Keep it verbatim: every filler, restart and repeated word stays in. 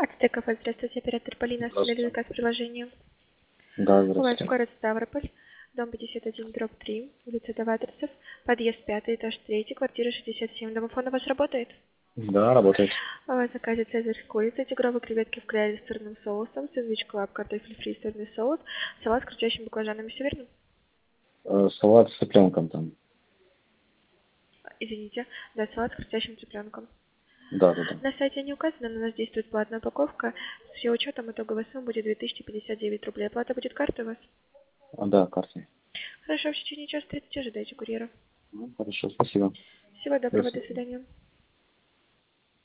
Ацтеков, здравствуйте, оператор Полина, оставляли Здравствуйте. заказ приложения. Да, У вас здравствуйте. город Ставрополь, дом пятьдесят один, дробь три, улица Даваторцев, подъезд пятый, этаж третий, квартира шестьдесят семь. Домофон у вас работает? Да, работает. В заказе цезарь с курицей, тигровые креветки в кляре с сырным соусом, сэндвич клаб, картофель фри, сырный соус, салат с кричащими баклажанами, все верно? Э, салат с цыпленком там. Извините, да, салат с кричащим цыпленком. Да, да, да. На сайте не указано, но у нас действует платная упаковка. С ее учетом итоговая сумма будет две тысячи пятьдесят девять рублей. Оплата будет картой у вас? А, да, картой. Хорошо, в течение часа тридцать ожидайте курьера. Ну, хорошо, спасибо. Всего До доброго, до свидания. свидания.